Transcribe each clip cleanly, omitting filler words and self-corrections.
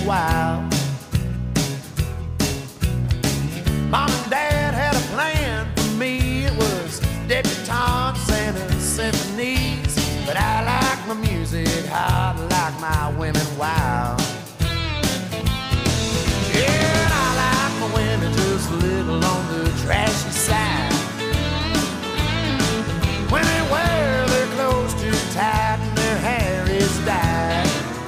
wild. Mom and Dad had a plan for me. It was debutantes and symphonies. But I like my music hot, like my women wild. Yeah, and I like my women just a little on the trashy side. When they wear their clothes too tight and their hair is dyed.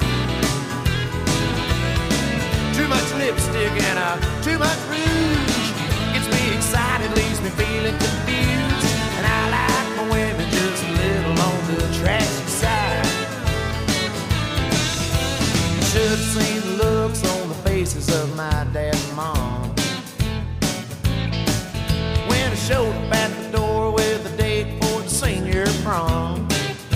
Too much lipstick and too much rouge gets me excited, leaves me feeling confused. And I like my women just a little on the trashy side. Should have seen the looks on the faces of my dad and mom when I showed up at the door with a date for the senior prom.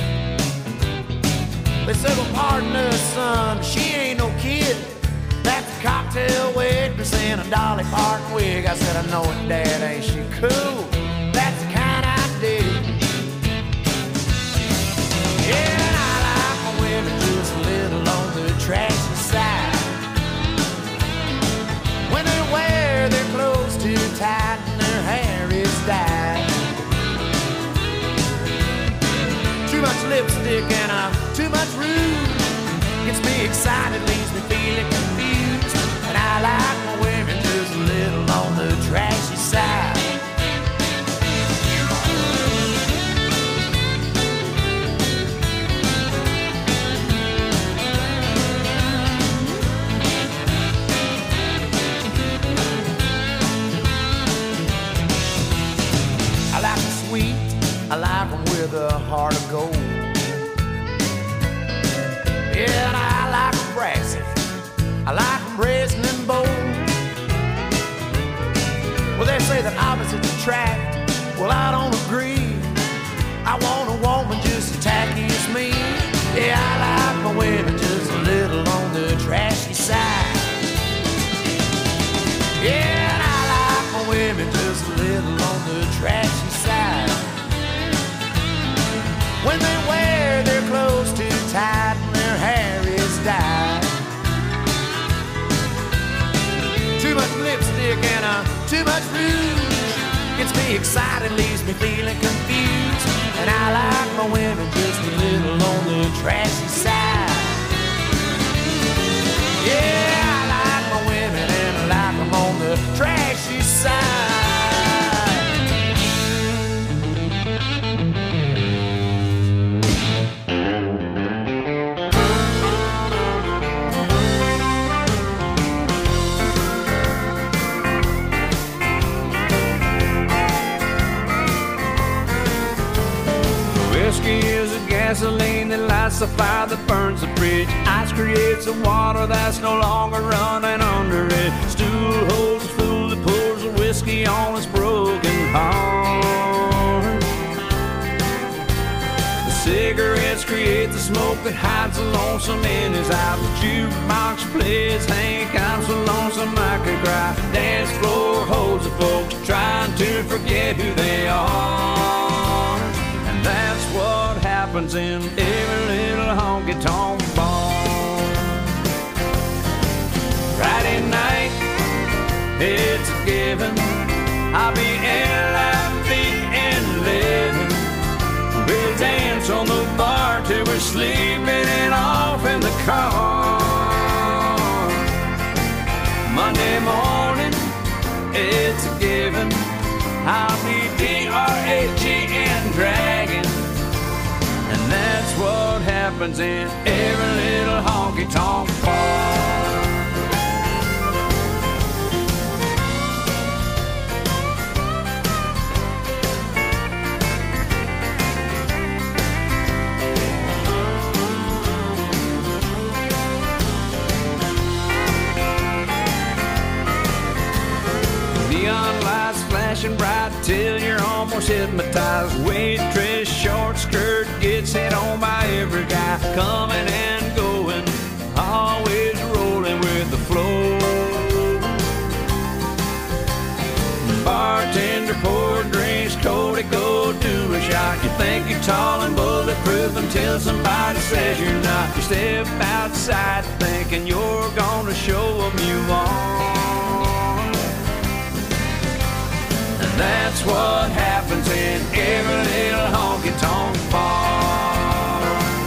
They said, well, pardon us, son, she ain't no kid. That's a cocktail waitress in a Dolly Parton wig. I said, I know it, Dad, ain't she cool? That's the kind I dig. Yeah, and I like my women just a little on the trashy side. When they wear their clothes too tight and their hair is dyed. Too much lipstick and too much rouge gets me excited, leaves me feeling confused. And I like my women just a little on the trashy side. I like them sweet, I like them with a heart of gold. Yeah, and I like them brassy, I like them brazen and bold. Well, they say that opposites attract, well, I don't agree. I want a woman just as tacky as me. Yeah, I like my women just a little on the trashy side. Yeah, and I like my women just a little on the trashy side. When they wear their clothes too tight and their hair is dyed. Too much lipstick and too much rouge gets me excited, leaves me feeling confused. And I like my women just a little on the trashy side. Yeah, I like my women and I like them on the trashy side. Whiskey is a gasoline that lights the fire that burns the bridge. Ice creates the water that's no longer running under it. Stool holds the fool that pours the whiskey on his broken heart. The cigarettes create the smoke that hides the lonesome in his eyes. The jukebox plays Hank, I'm so lonesome I could cry. Dance floor holds the folks trying to forget who they are. That's what happens in every little honky-tonk bar. Friday night, it's a given, I'll be LIV in 11. We'll dance on the bar till we're sleeping and off in the car. Monday morning, it's a given, I'll be DRAGN Dragon. And that's what happens in every little honky-tonk bar. Neon lights flashing bright till you're almost hypnotized. Waitress short skirt gets hit on by every guy. Coming and going, always rolling with the flow. Bartender poured drinks, Cody, go do a shot. You think you're tall and bulletproof, truth until somebody says you're not. You step outside thinking you're gonna show them you are. And that's what happens in every little honky-tonk bar.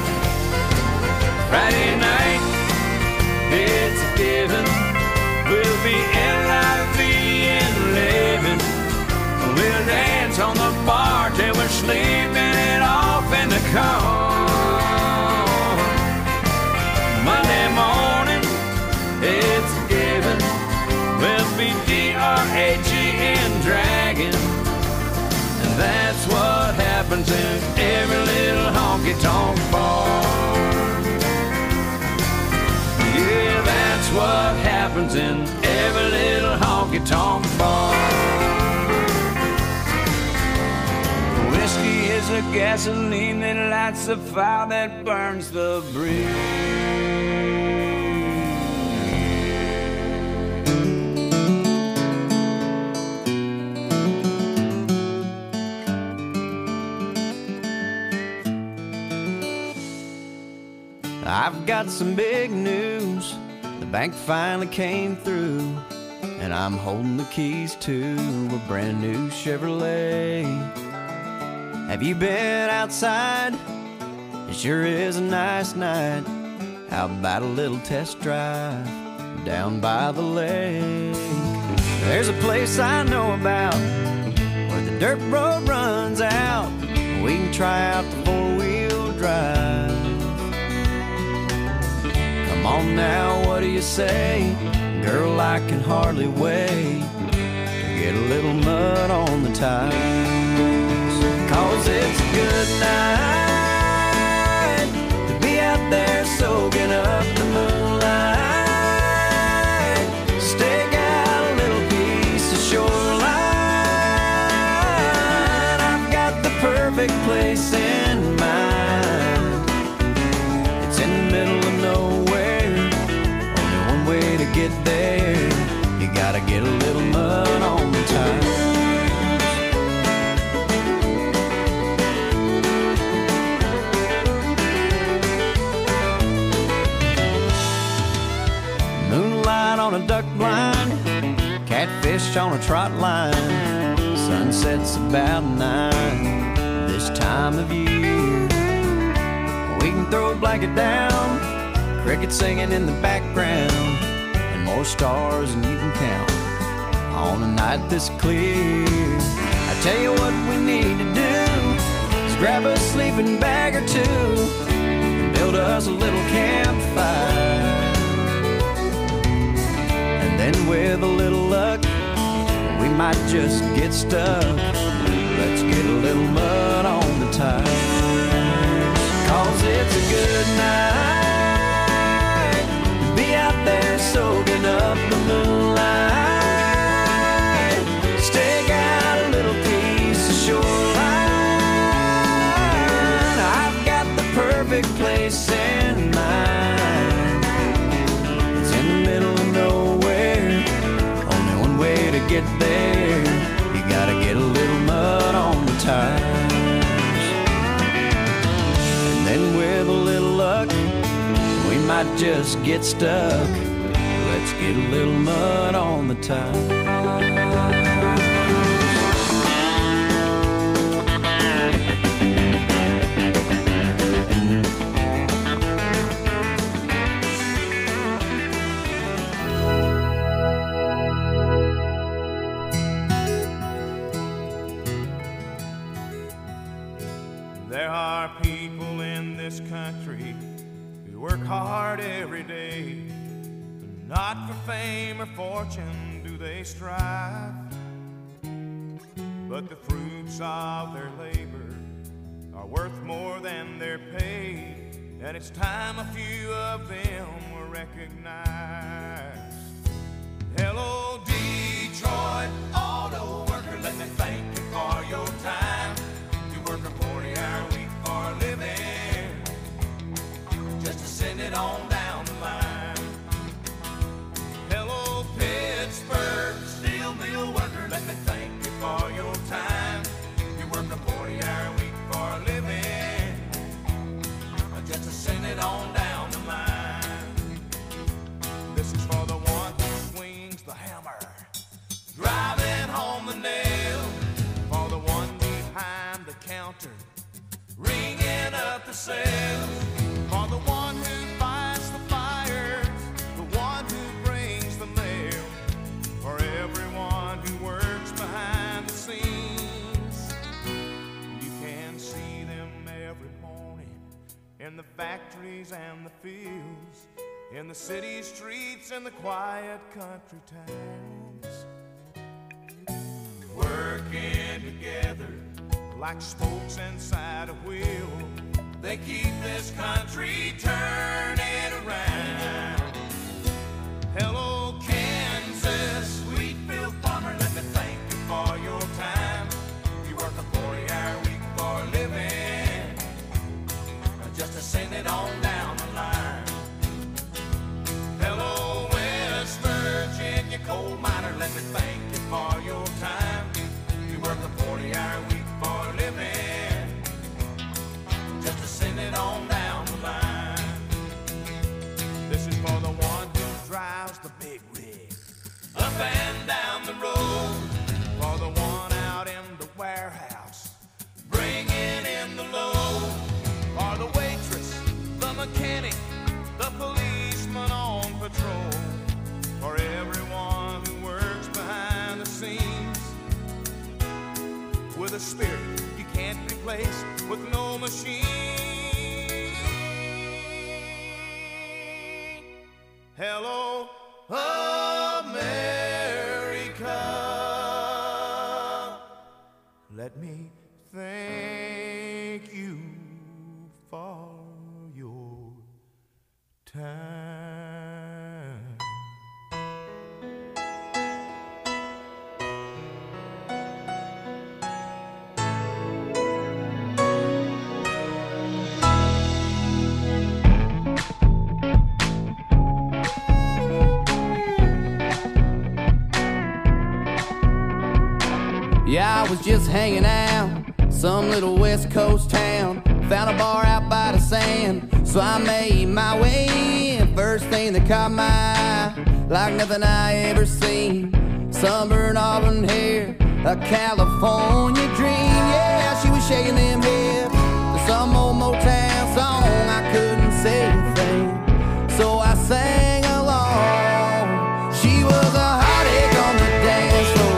Friday night, it's a given, we'll be LIV and living. We'll dance on the bar till we're sleeping it off in the car. Monday morning, it's a given, we'll be DRAG and dragging. And that's what happens in every little honky-tonk bar. Yeah, that's what happens in every little honky-tonk bar. Whiskey is the gasoline that lights the fire that burns the breeze. I've got some big news. The bank finally came through, and I'm holding the keys to a brand new Chevrolet. Have you been outside? It sure is a nice night. How about a little test drive down by the lake? There's a place I know about where the dirt road runs out. We can try out the four-wheel drive. Come on now, what do you say? Girl, I can hardly wait to get a little mud on the tires. 'Cause it's a good night to be out there soaking up the moonlight. Stake out a little piece of shoreline. I've got the perfect place in mind. It's in the middle of nowhere, only one way to get there. You gotta get a little mud on the tires. On a duck blind, catfish on a trot line. Sunset's about 9 this time of year. We can throw a blanket down, crickets singing in the background, and more stars than you can count on a night this clear. I tell you what we need to do is grab a sleeping bag or two and build us a little campfire. Then with a little luck, we might just get stuck. Let's get a little mud on the tires. 'Cause it's a good night to be out there soaking up the moonlight. Stake out a little piece of shoreline. I've got the perfect place in mind. It's in the middle of nowhere, only one way to get there. You gotta get a little mud on the tires. And then with a little luck, we might just get stuck. Let's get a little mud on the tires. There are people in this country who work hard every day. Not for fame or fortune do they strive, but the fruits of their labor are worth more than their pay. And it's time a few of them were recognized. Hello, Detroit auto worker, let me thank you for your time. You work a 40-hour week for a living, just to send it on down the line. Hello, Pittsburgh steel mill worker, let me thank you for your time. You work a 40-hour week for a living, This is for the one who swings the hammer, driving home the nail. For the one behind the counter, ringing up the sales. For the one who fights the fires, the one who brings the mail. For everyone who works behind the scenes. You can see them every morning in the factories and the fields, in the city streets and the quiet country towns, working together like spokes inside a wheel. They keep this country turning around. Hello, Kansas, Sweetfield farmer, let me thank you for your time. You work a 40-hour week for a living, just to send it on down the line. Hello, West Virginia coal miner, let me thank you for your time. You work a 40-hour week for a living, just to send it on down the line. This is for the one who drives the big rig up and down the road. For the one out in the warehouse, bringing in the load. For the waitress, the mechanic, the policeman on patrol. For everyone who works behind the scenes, with a spirit you can't replace with no machine. Hello, America. Let me thank you for your time. Yeah, I was just hanging out, some little West Coast town. Found a bar out by the sand, so I made my way in. First thing that caught my eye, like nothing I ever seen. Sunburned auburn hair, a California dream. Yeah, she was shaking them hips to some old Motown song. I couldn't say a thing, so I sang along. She was a heartache on the dance floor.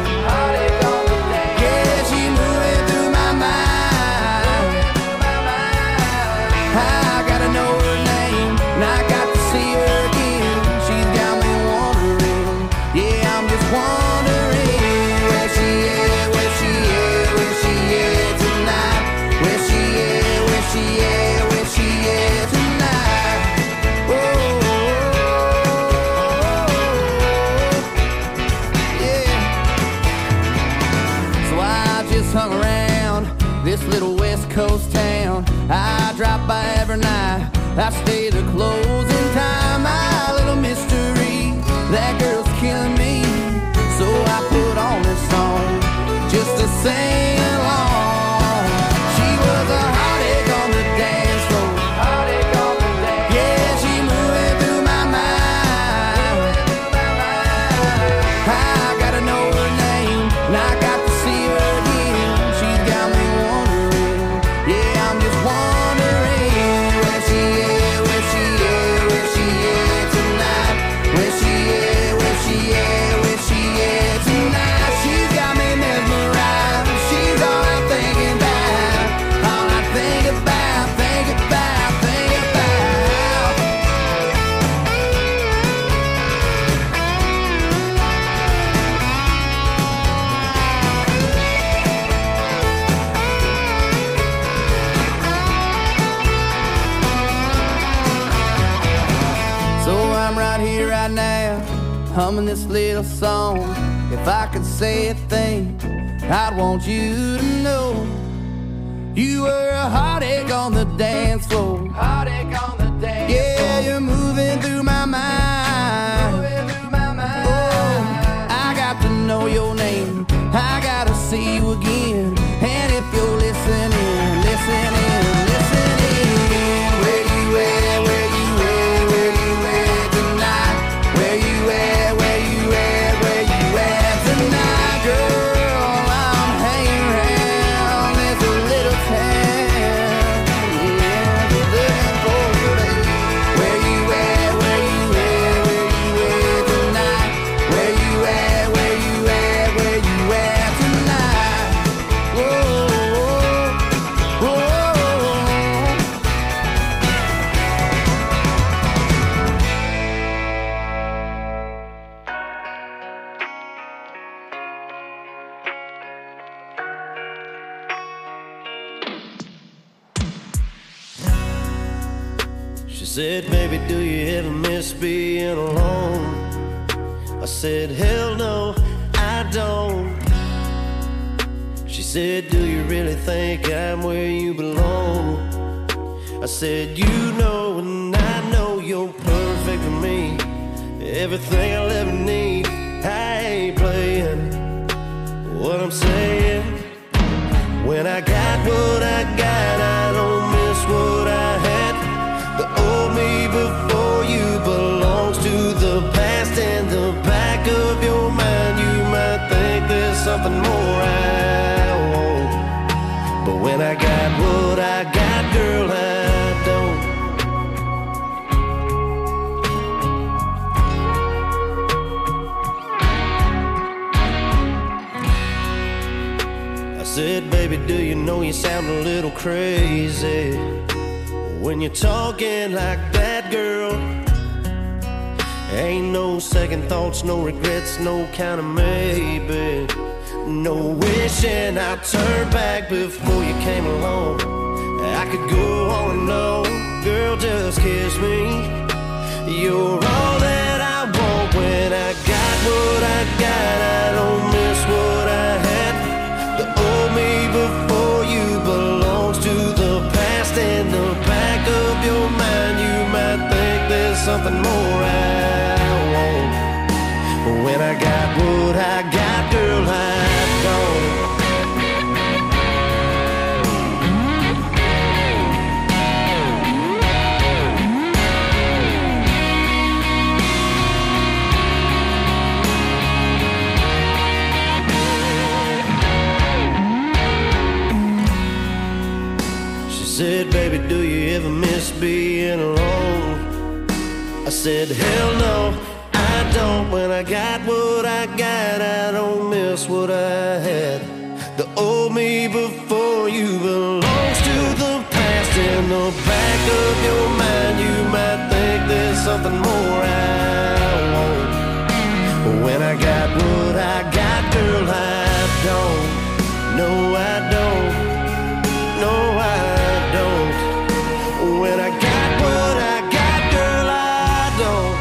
Hung around this little West Coast town. I drop by every night, I stay the closing time. My little mystery, that girl's killing me, so I put on this song just to sing along. She was a heartache on the dance floor. Yeah, she moving through my mind. I gotta know her name, and I got to see her again. Humming this little song. If I could say a thing, I'd want you to know you were a heartache on the dance floor. Heartache on the dance floor. Yeah, you're moving through my mind. Moving through my mind. Oh, I got to know your name, I gotta see you again. And if you're listening, listening, listening, where you at, where you at, where you at tonight? Where said, baby, do you ever miss being alone? I said, hell no, I don't. She said, do you really think I'm where you belong? I said, you know and I know you're perfect for me. Everything I'll ever need. I ain't playing what I'm saying. When I got what I got, I don't miss what I had. The old me before you belongs to the past. In the back of your mind, you might think there's something more I want. But when I got what I got, girl, I don't. I said, baby, do you know you sound a little crazy when you're talking like that, girl? Ain't no second thoughts, no regrets, no kind of maybe. No wishing I'd turn back before you came along. I could go on and on, girl, just kiss me. You're all that I want. When I got what I got, I don't miss what I had. The old me before you belongs to the past. In the back of your mind, you might think there's something more I want. But when I got what I got, girl, I don't. She said, baby, do you ever miss being alone? I said, hell no, I don't. When I got what I got, I don't miss what I had. The old me before you belongs to the past. In the back of your mind, you might think there's something more I want. But when I got what I got, girl, I don't. No, I don't. No, I don't. When I got what I got, girl, I don't.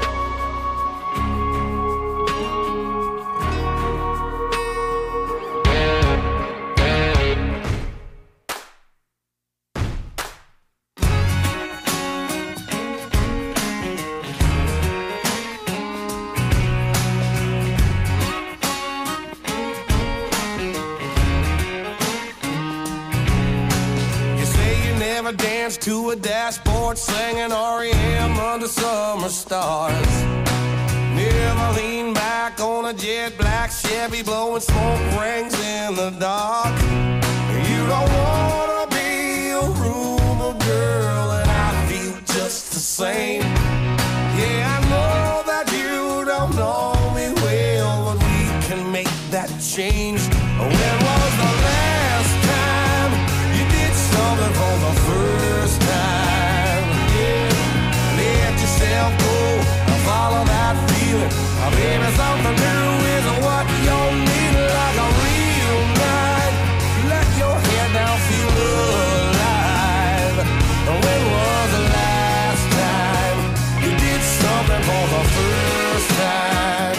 Dance to a dashboard, singing REM under summer stars. Never lean back on a jet black Chevy, blowing smoke rings in the dark. You don't wanna be a rumor girl, and I feel just the same. Yeah, I know that you don't know me well, but we can make that change. When was the last time you did something for the first time? Yeah, let yourself go and follow that feeling. Baby, something new is what you need, like a real night. Let your head down, feel alive. When was the last time you did something for the first time?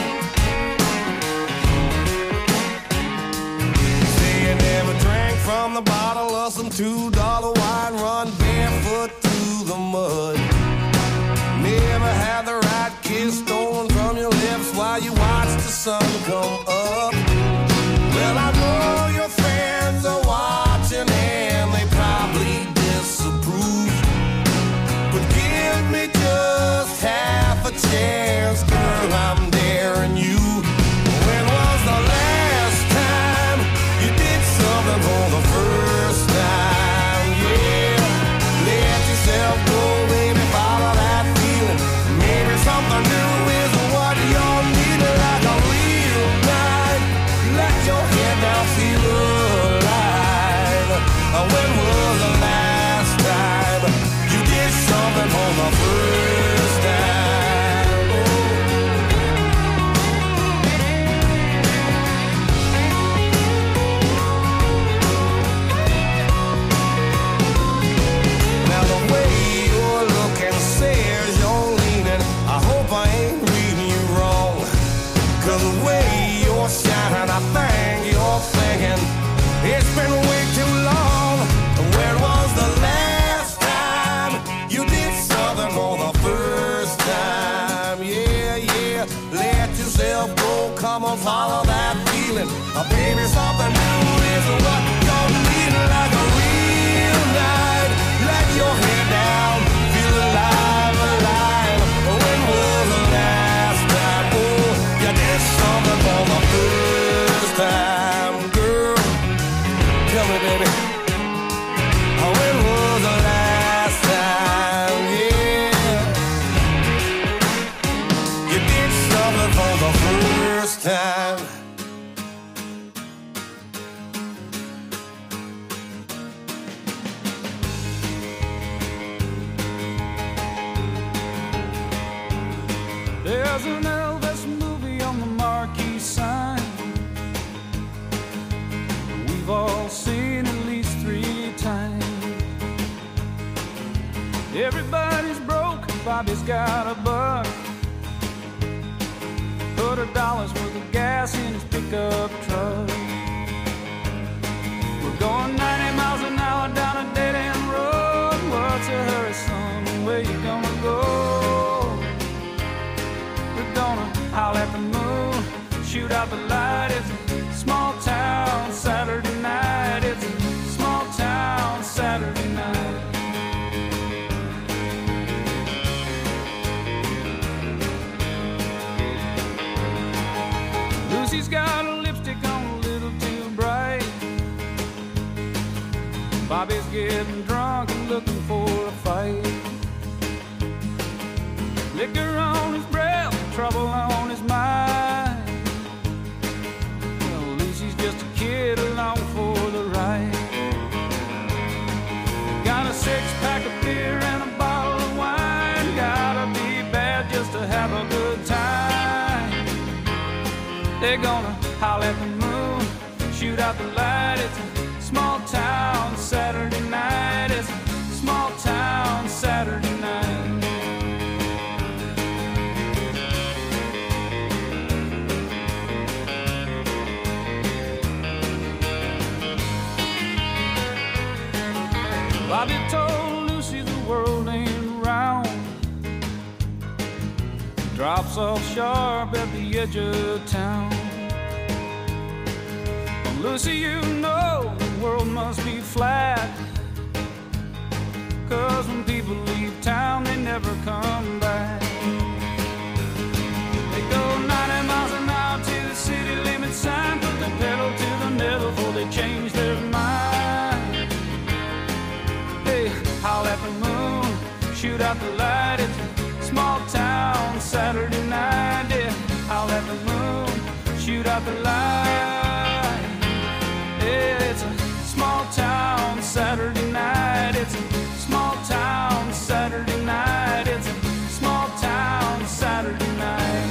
Say you never drank from the bottle of some $2 wine, run barefoot through the mud. Never had the right kiss stolen from your lips while you watch the sun come up. Well, I know your friends are watching and they probably disapprove, but give me just half a chance, girl, I'm daring you. When was the last time you did something for the first time? Yeah, let yourself go, baby, follow that feeling. Maybe something new is what you need, like a real night. let yourself go. Come on, follow that feeling. Baby, something new is what you're needing. Like a real night, let your hair down, feel alive, alive. When was the last time, oh, you did something for the first time, girl? Tell me, baby, when was the last time, yeah, you did something for the first time? There's an Elvis movie on the marquee sign. We've all seen at least 3 times. Everybody's broke, Bobby's got a buck. Put $1 worth of gas in his pickup truck. We're going 90 miles an hour down a dead-end road. What's a hurry, son? Where you gonna go? We're gonna howl at the moon, shoot out the light. It's a small town Saturday night. It's a small town Saturday night. Lucy's got a lipstick on a little too bright. Bobby's getting drunk and looking for a fight. Liquor on his breath, trouble on his mind. Well, Lucy's just a kid along for the ride. Got a 6-pack of beer and a bottle of wine. Gotta be bad just to have a good time. They're gonna howl at the moon, shoot out the light. It's a small town Saturday night. It's a small town Saturday night. Bobby told Lucy the world ain't round. Drops off sharp at the edge of town. Well, Lucy, you know the world must be flat. 'Cause when people leave town, they never come back. They go 90 miles an hour to the city limit sign. Put the pedal to the metal before they change their mind. Hey, howl at the moon, shoot out the light. It's a small town Saturday night. Yeah, howl at the moon, shoot out the light. Yeah, it's a small town Saturday night. It's a small town Saturday night. It's a small town Saturday night.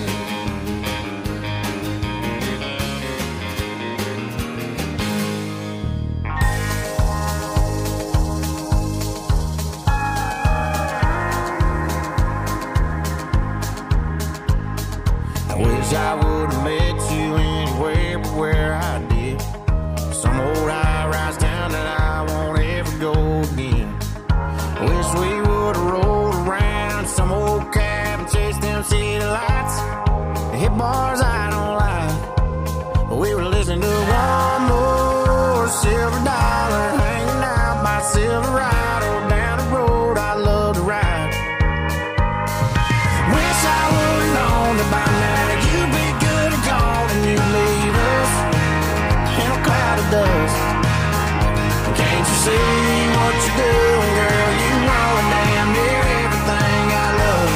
I would have met you anywhere but where I did. Some old high-rise town that I won't ever go again. Wish we would have rolled around some old cab and chased them city lights. Hit bars I don't like, but we were listening to one more silver dollar, hanging out by Silverado down the road I love to ride. Wish I would have known that by now you'd be good and gone and you'd leave us in a cloud of dust. Can't you see what you're doing, girl? You know damn near everything I love.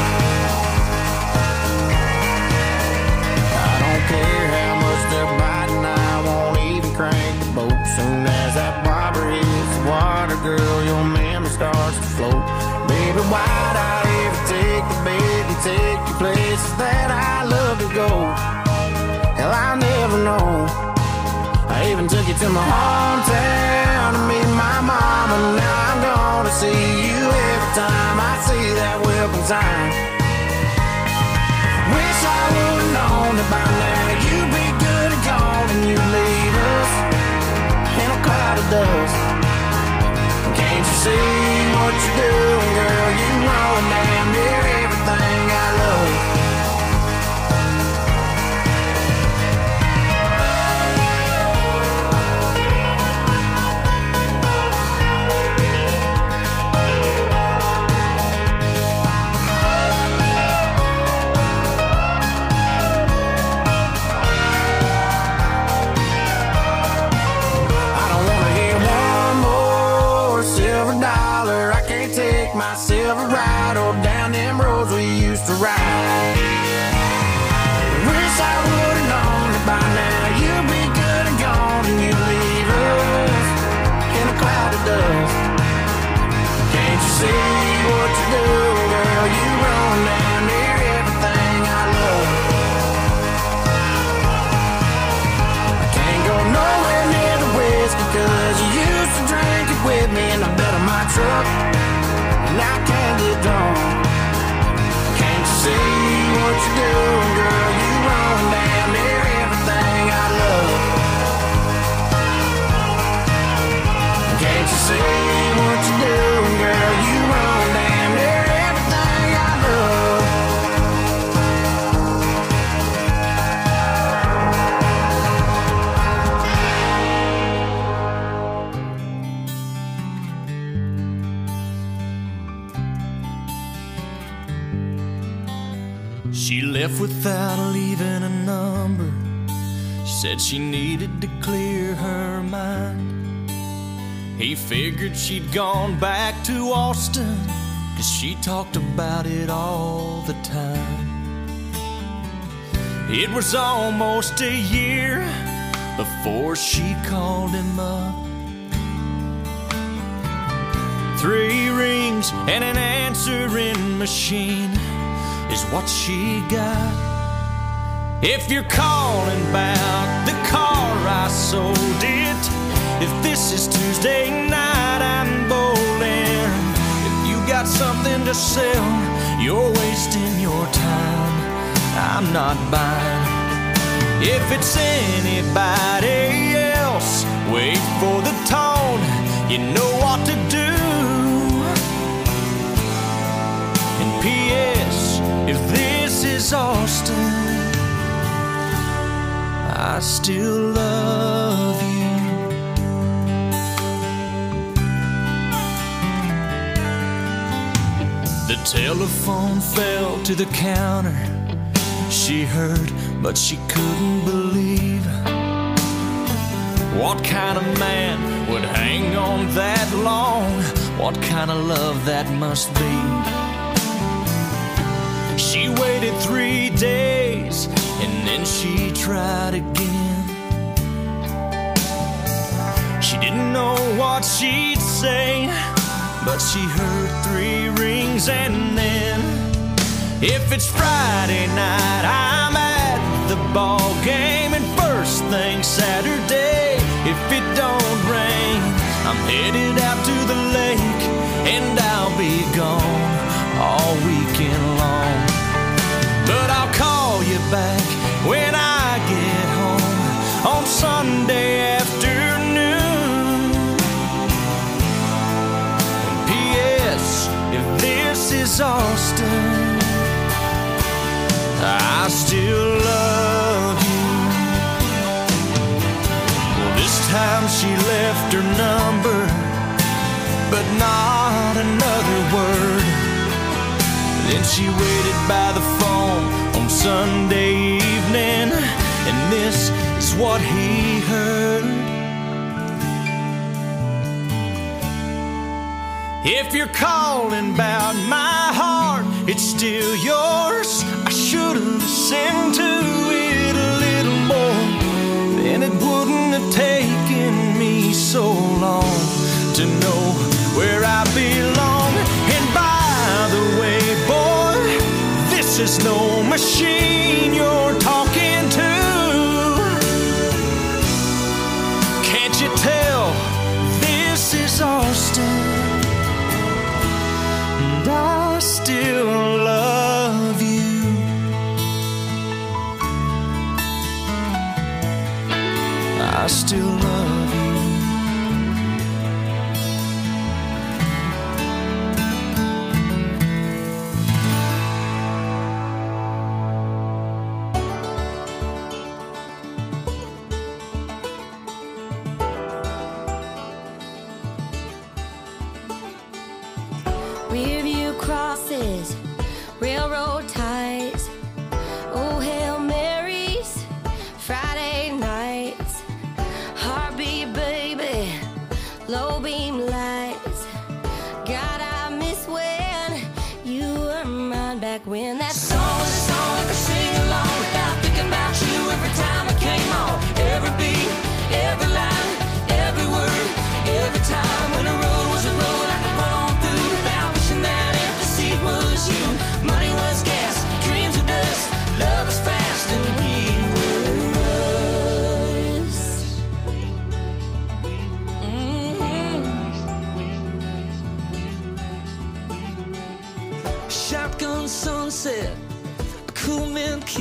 I don't care how much they're biting, I won't even crank the boat. Soon as that bobber hits the water, girl, your memory starts to float. Baby, why'd I ever take the bait and take you places that I love to go? Hell, I'll never know. I even took you to my hometown to meet my mom, and now I'm gonna see you every time I see that welcome sign. Wish I would've known that by now you'd be good and gone and you'd leave us in a cloud of dust. Can't you see what you're doing, girl? You know damn near everything I love. see what you do, girl. You run down near everything I love. I can't go nowhere near the whiskey, cause you used to drink it with me in the bed of my truck, and I can't get drunk. Can't you see what you do, girl? You run down near everything I love. Can't you see what you doing, girl? You run down near everything I love. She left without leaving a number. She said she needed to clear her mind. He figured she'd gone back to Austin, 'cause she talked about it all the time. It was almost a year before she called him up. 3 rings and an answering machine is what she got. If you're calling about the car I sold it, if this is Tuesday night, I'm bowling. If you got something to sell, you're wasting your time. I'm not buying. If it's anybody else, wait for the tone. You know what to do. And P.S. if this is Austin, I still love you. The telephone fell to the counter. She heard, but she couldn't believe. What kind of man would hang on that long? What kind of love that must be? She waited 3 days, and then she tried again. She didn't know what she'd say, but she heard 3 rings, and then if it's Friday night, I'm at the ball game, and first thing Saturday, if it don't rain, I'm headed out to the lake, and I'll be gone all weekend long. But I'll call you back when I get home on Sunday afternoon. And P.S. if this is Austin, I still love you. Well, this time she left her number, but not another word. Then she waited by the phone on Sunday evening, and this is what he heard. If you're calling about my heart, it's still yours. I should have listened to it a little more, then it wouldn't have taken me so long to know where I belong. And by the way, boy, this is no machine you're talking to. Can't you tell this is Austin? And I still love you. I still love you. Rearview crosses, railroad ties, oh Hail Marys, Friday nights, heartbeat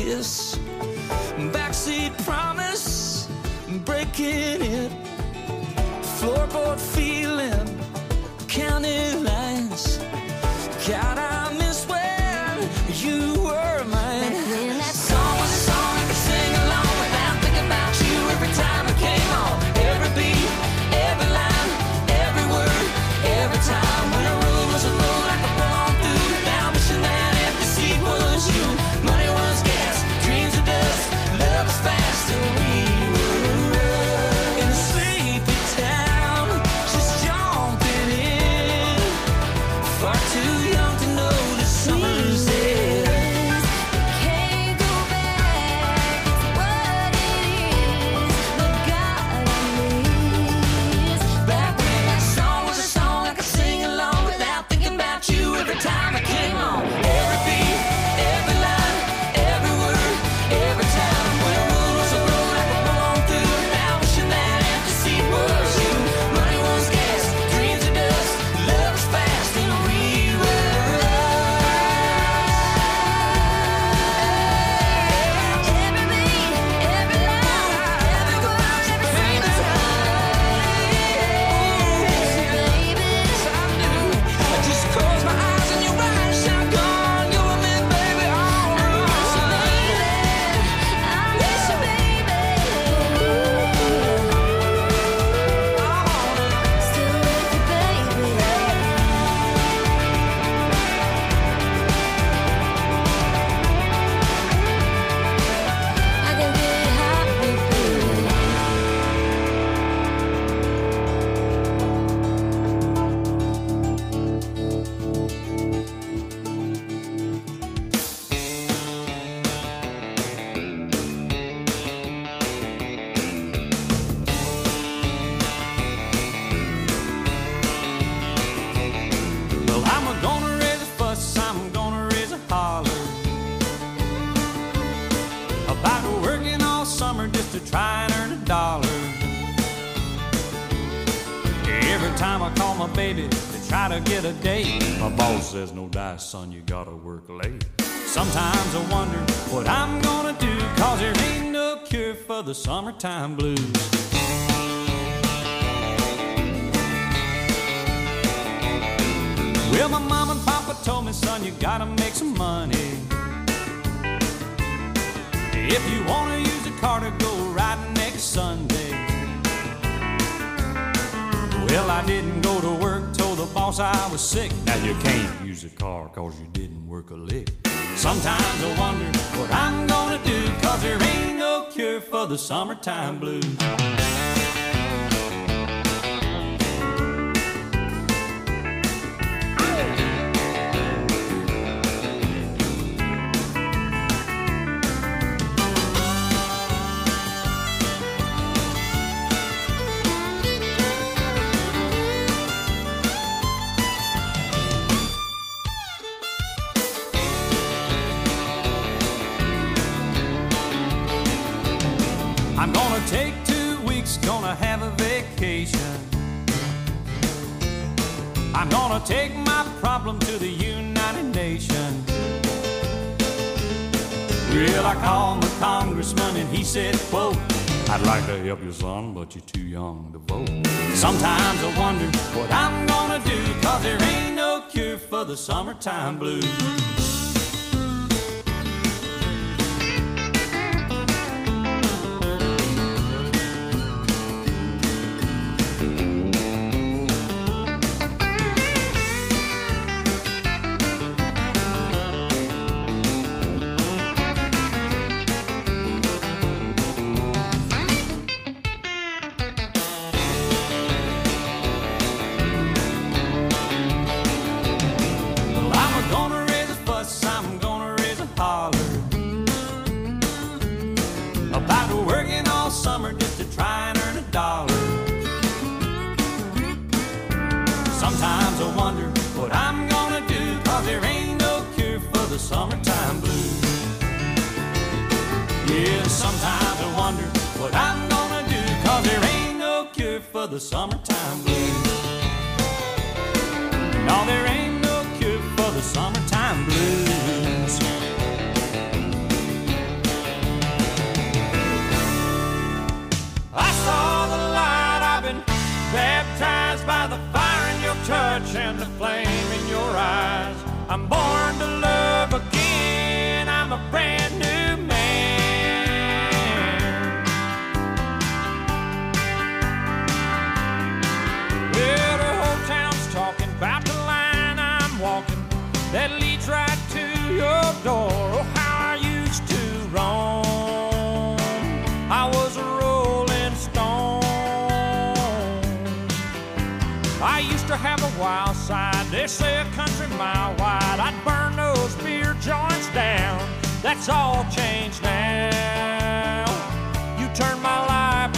kiss. Backseat promise, breaking it. Floorboard feeling, counting lines. God, I miss when you were mine. That song was a song I could sing along without thinking about you every time it came on. Every beat, every line, every word, every time. When a rule was a rule, I could pull on through. Now wishing that empty seat was you. Money was gas, dreams of dust. Love was fast and we were in a sleepy town, just jumping in. Far too young to notice summer's there. Can't go back, it's what it is. But God, I miss Back when that song was a song I could sing along without thinking about you every time I came on. Every beat, every line, every word, every time. When a rule was a rule, I could pull on through. Now wishing that empty seat was you. Money was gas, dreams of dust. Love was fast and we were every beat, every line, every word, every single I just close my eyes and your eyes shine gone. You and me, baby, all alone. I miss you, baby. Still with you, baby. I can get hot with you. Well, I'm gonna raise a fuss, I'm gonna raise a holler about working all summer just to try and earn a dollar. Every time I call my baby to try to get a date, my boss says, no dice, son, you gotta work late. Sometimes I wonder what I'm gonna do, 'cause there ain't no cure for the summertime blues. Well, my mom and papa told me, son, you gotta make some money. If you wanna use a car to go riding next Sunday. Well, I didn't go to work, told the boss I was sick. Now you can't use a car 'cause you didn't work a lick. Sometimes I wonder what I'm gonna do, 'cause there ain't no cure for the summertime blues. I'm gonna take 2 weeks, gonna have a vacation. I'm gonna take my problem to the United Nations. Well, I called my congressman and he said, quote, I'd like to help you, son, but you're too young to vote. Sometimes I wonder what I'm gonna do, 'cause there ain't no cure for the summertime blues. Summer just to try and earn a dollar. Sometimes I wonder what I'm gonna do, 'cause there ain't no cure for the summertime blues. Yeah, sometimes I wonder what I'm gonna do, 'cause there ain't no cure for the summertime blues. No, there ain't no cure for the summertime blues. to have a wild side. They say a country mile wide. I'd burn those beer joints down. That's all changed now. You turned my life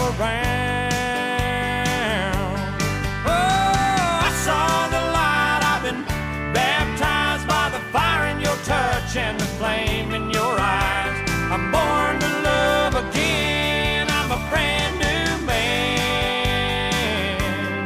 around. Oh, I saw the light. I've been baptized by the fire in your touch and the flame in your eyes. I'm born to love again. I'm a brand new man.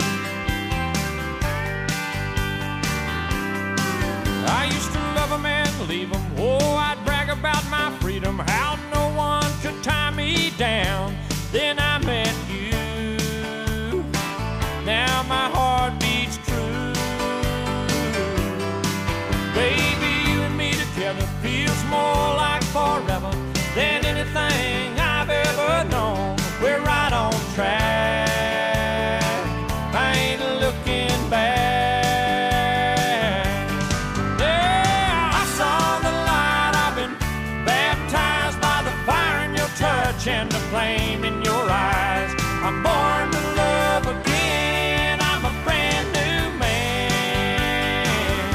I used to love 'em and leave 'em. Oh, I'd brag about my freedom, how no one could tie me down. Then I met you. Now my heart beats true. Baby, you and me together feels more like forever than anything I've ever known. We're right on track. I ain't looking back. Yeah, I saw the light. I've been baptized by the fire in your touch and the flame in your eyes. I'm born to love again. I'm a brand new man.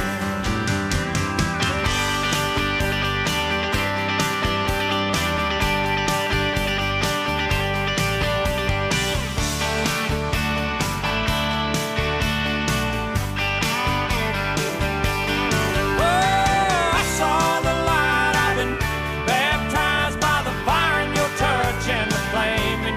Oh, I saw the light. I've been baptized by the fire in your touch and the flame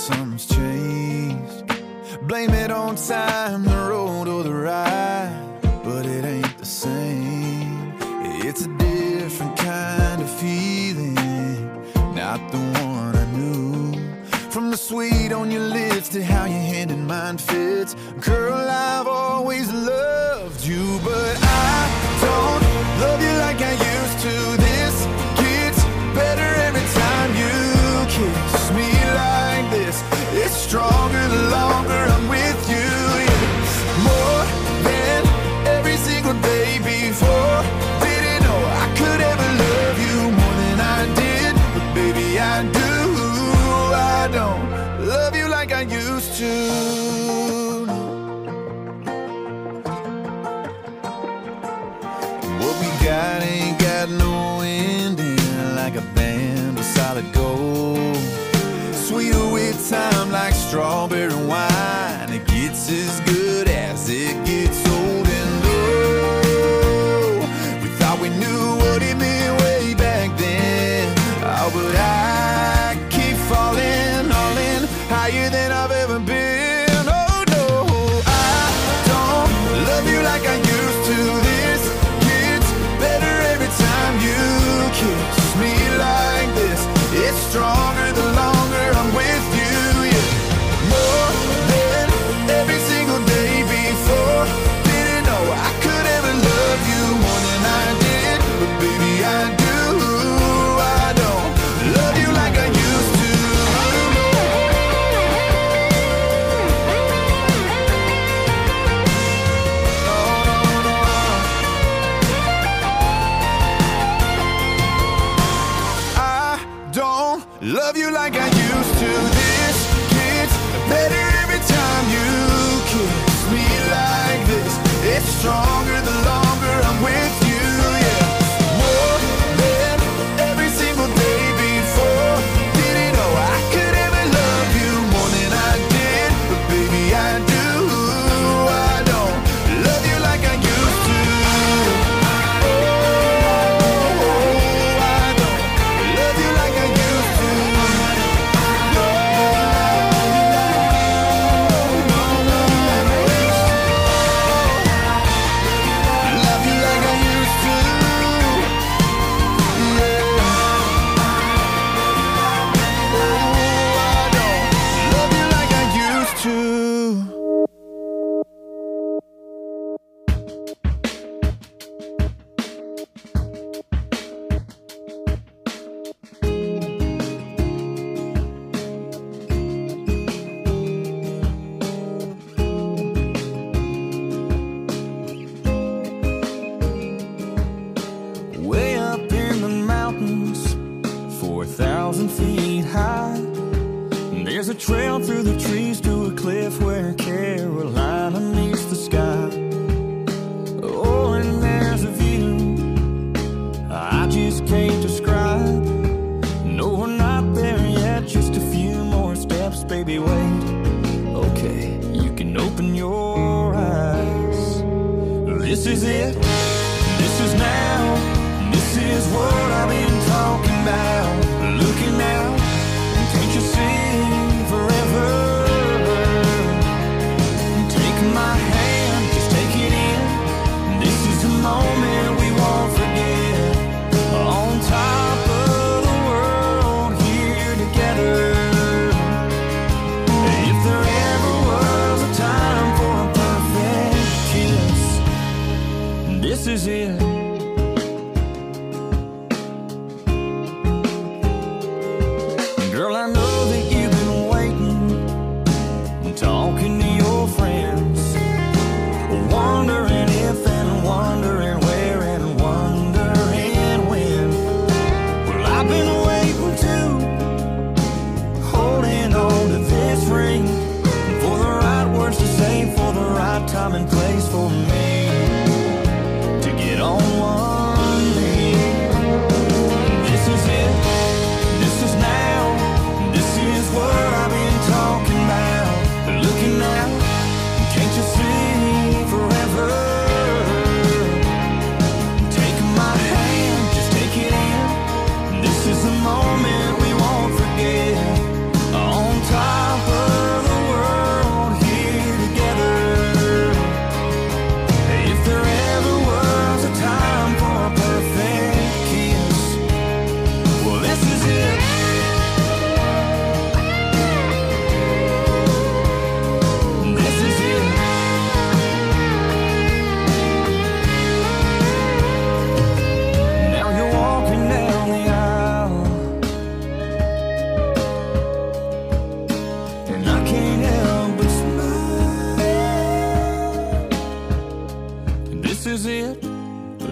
something's changed. Blame it on time, the road or the ride, but it ain't the same. It's a different kind of feeling, not the one I knew. From the sweet on your lips to how your hand in mine fits. Girl, I've always loved you, but I don't love you like I used to. This gets better every time you kiss me like this. It's stronger the longer I'm with you, yeah. More than every single day before. Didn't know I could ever love you more than I did, but baby I do. I don't love you like I used to. What we got ain't got no ending, like a band of solid gold. Sweeter with time like strawberry wine. It gets as good as it gets old. And oh, we thought we knew what it meant way back then. Oh, but I keep falling all in, higher than I've ever been. Oh no, I don't love you like I used to. This gets better every time you kiss me like this. It's stronger the longer I'm with you, yeah. More than every single day before. Didn't know I could ever love you more than I did, but baby I do. I don't love you like I used to. Love you like I used to. This gets better every time you kiss me like this. It's stronger the longer I'm with you, yeah. More than every single day before. Didn't know I could ever love you more than I did, but baby I do. I don't love you like I used to. Way up in the mountains, 4,000 feet high. There's a trail through the trees to a cliff where Carolina meets the sky. Oh, and there's a view I just can't describe. No, we're not there yet, just a few more steps, baby, wait. Okay, you can open your eyes. This is it, this is now. This is what I've been talking about. Looking out, can't you see forever? Take my hand, just take it in. This is the moment we won't forget. On top of the world, here together. If there ever was a time for a perfect kiss, this is it. Girl, I know that you've been waiting, talking to your friends, wondering if and wondering where and wondering when. Well, I've been waiting too, holding on to this ring, for the right words to say, for the right time and place for me to get on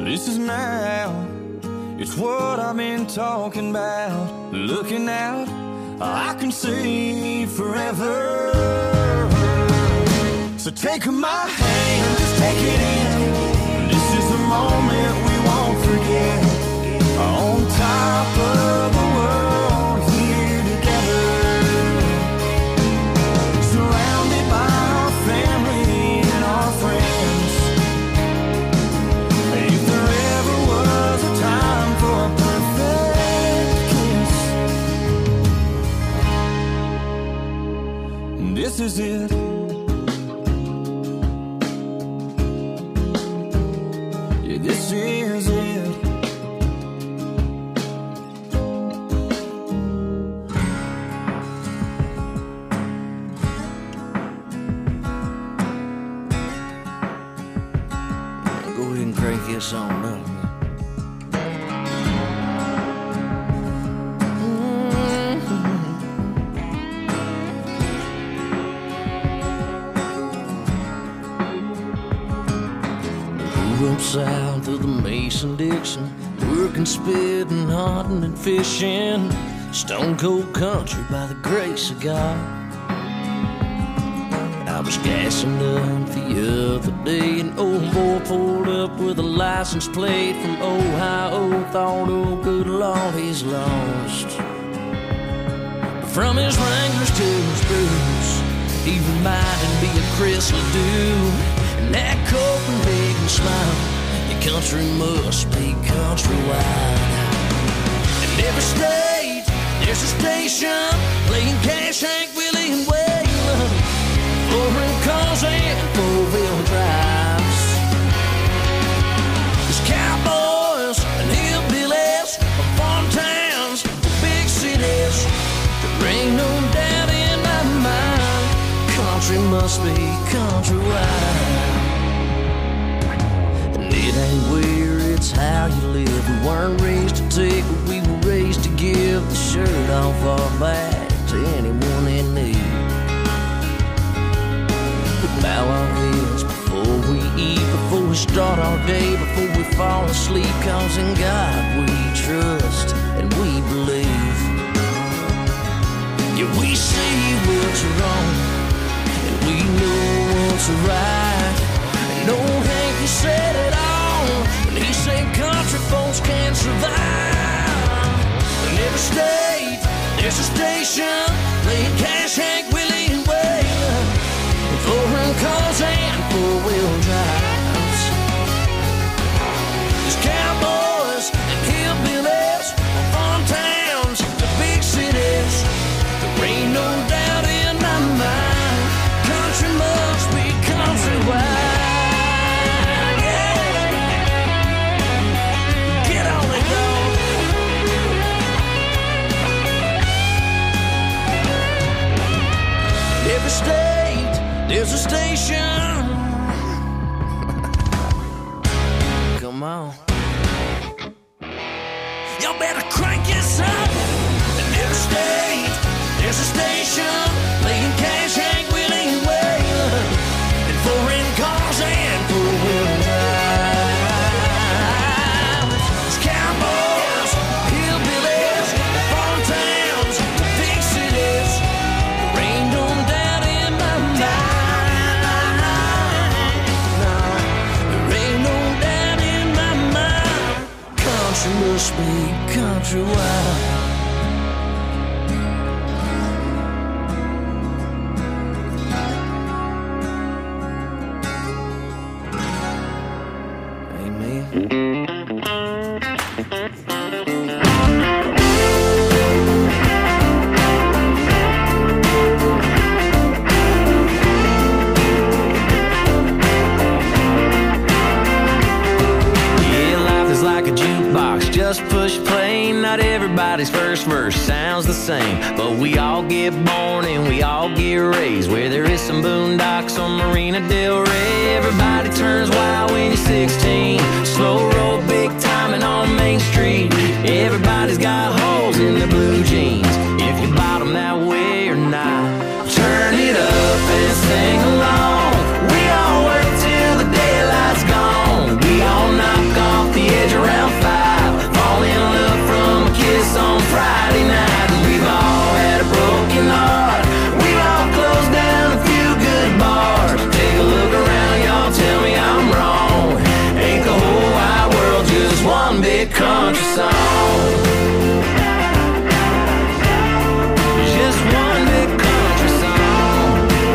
This is now, it's what I've been talking about. Looking out, I can see forever. So take my hand, just take it in. This is the moment we won't forget. On top of the world, here together. Surrounded by our family and our friends. If there ever was a time for a perfect kiss, this is it. This is it. Go ahead and crank this on up. Up south of the Mason-Dixon, working, spitting, hunting, and fishing. Stone cold country by the grace of God. I was gassing up the other day, an old boy pulled up with a license plate from Ohio. Thought, oh good Lord, he's lost. From his Wranglers to his boots, he reminded me of Chris Ledoux. And that Copenhagen smile, your country must be countrywide. In every state, there's a station playing Cash, Hank, Willie, and Waylon. Foreign cars and four-wheel drives. There's cowboys and hillbillies from farm towns to big cities. There ain't no doubt in my mind, country must be countrywide. It ain't where, it's how you live. We weren't raised to take, but we were raised to give the shirt off our back to anyone in need. We bow our heads before we eat, before we start our day, before we fall asleep. Cause in God we trust and we believe. Yeah, we see what's wrong and we know what's right. And old Hank, he said it all when he said country folks can't survive. In every state, there's a station playing Cash, Hank, Willie, and Waylon. Foreign cars and four-wheel drives. There's cowboys and hillbillies from farm towns to big cities. There ain't no doubt in my mind, country must be countrywide. Every state, there's a station. Come on. Y'all better crank this up. In every state, there's a station playing Cash, Hank, Willie, and Waylon. And foreign cars and four-wheel drives. There's cowboys, hillbillies, farm towns, big cities. There ain't no doubt in my mind. No, there ain't no doubt in my mind. Country must be countrywide. Just push play, not everybody's first verse sounds the same. But we all get born and we all get raised where there is some boondocks on Marina Del Rey. Everybody turns wild when you're 16. Slow roll, big timing on Main Street. Everybody's got holes in their blue jeans. If you bottom that way or not, turn it up and sing along. We all work till the daylight's gone. We all knock off the one big country song. Just one big country song.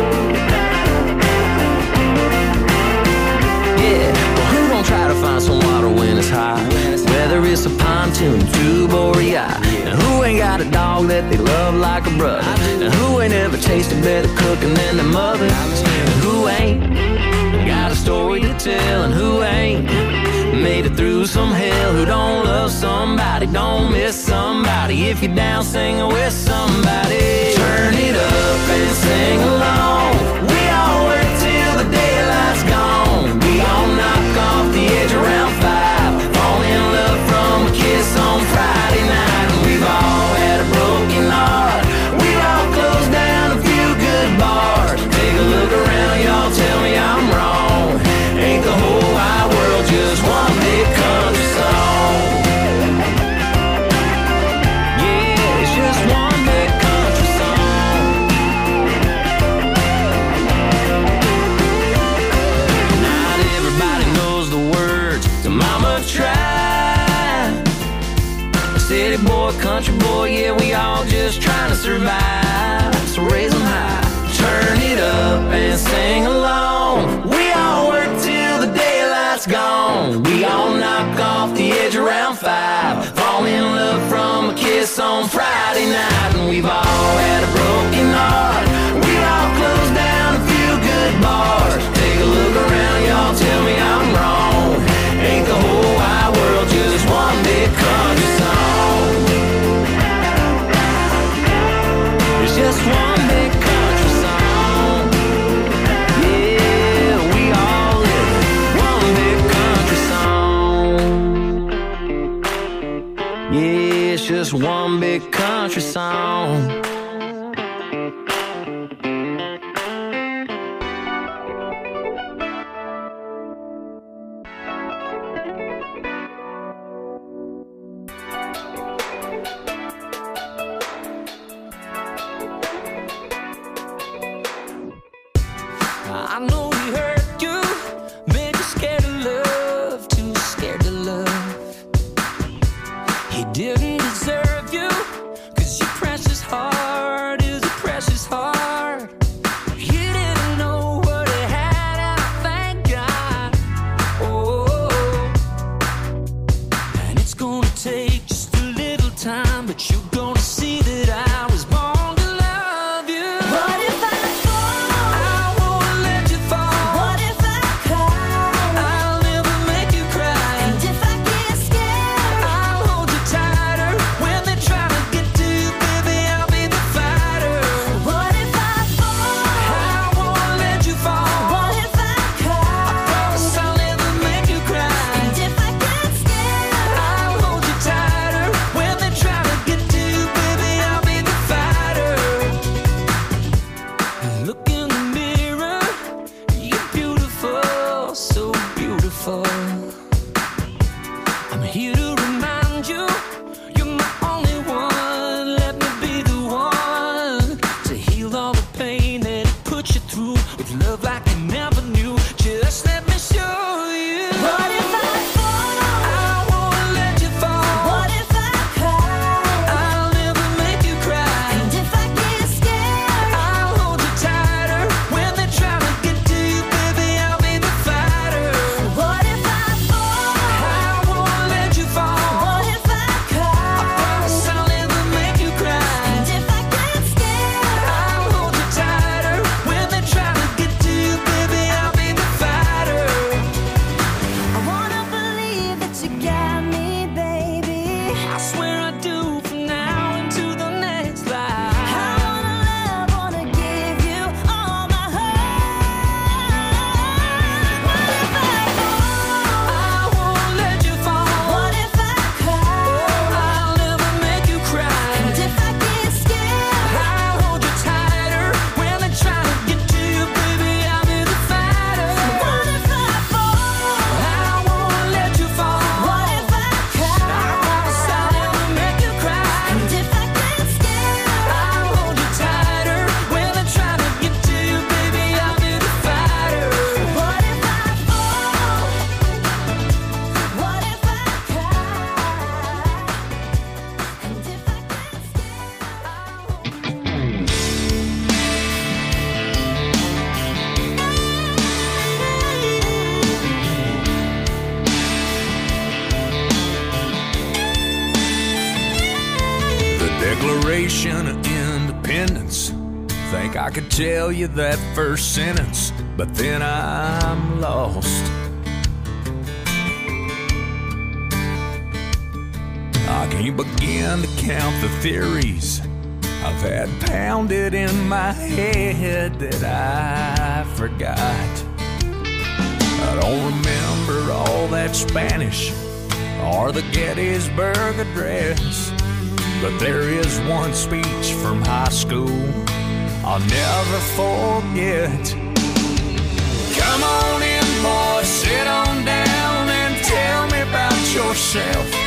Yeah, well, who gon' try to find some water when it's high? Whether it's a pontoon, tube, or a yacht. And who ain't got a dog that they love like a brother? And who ain't ever tasted better cooking than their mother? And who ain't got a story to tell? And who ain't made it through some hell? Who don't love somebody, don't miss somebody? If you're down singing with somebody, turn it up and sing along. We all work till the daylight's gone. We all knock off the edge around 5. Fall in love from a kiss on Friday night. And we've all had a broken heart. We've all closed down a few good bars. Take a look around, y'all, tell me I'm wrong. Ain't the whole wide world just one big country song? Yeah, it's just one big country song. Not everybody knows the words to Mama Tried. City boy, country boy, yeah, we all just trying to survive. So raise them high, turn it up and sing along. We all work till the daylight's gone. We all knock off the edge around 5. Fall in love from a kiss on Friday night. And we've all had a broken heart. We've all closed down a few good bars. Take a look around, y'all, tell me I'm wrong. Ain't the whole wide world just one big country song? It's just one big country song. Yeah, we all live one big country song. Yeah, it's just one big country song. I know he hurt you, made you scared of love, too scared to love. He didn't deserve you, 'cause your precious heart is a precious heart. He didn't know what he had, and I thank God. Oh, and it's gonna take just a little time, but you're gonna see that I was born to love you. What if I fall? I won't let you fall. What if I cry? I'll never make you cry. And if I get scared? I'll hold you tighter. When they try to get to you, baby, I'll be the fighter. What if I fall? I won't let you fall. What if I I cry? promise I'll never make you cry. And if I get scared? I'll hold you tighter. When they try to get to you, baby, I'll be the fighter. Look in the mirror, you're beautiful, so beautiful. I'm here to remind you, you're my only one. Let me be the one to heal all the pain that it put you through with love like you never knew. Just let me show you. What if I fall? I won't let you fall. What if I cry? I'll never make you cry. And if I get scared? I'll hold you tighter. When they try to get to you, baby, I'll be the fighter. What if I fall? I won't let you fall. What if I cry? I promise I'll never make you cry. And if I get scared? I'll hold you tighter. When they try to get to you, baby, I'll be the fighter. I wanna believe that you got me, baby. I swear I do from now into the next I life. wanna love, wanna give you all my heart. What if I fall? I won't let you fall. What if I cry? I'll never make you cry. And if I get scared? I'll hold you tighter. When they try to get to you, baby, I'll be the fighter. What if I fall? I won't let you fall. What if I I promise I'll cry? never Declaration of Independence. Think I could tell you that first sentence, but then I'm lost. I can't begin to count the theories I've had pounded in my head that I forgot. I don't remember all that Spanish or the Gettysburg Address, but there is one speech from high school I'll never forget. Come on in, boys, sit on down and tell me about yourself.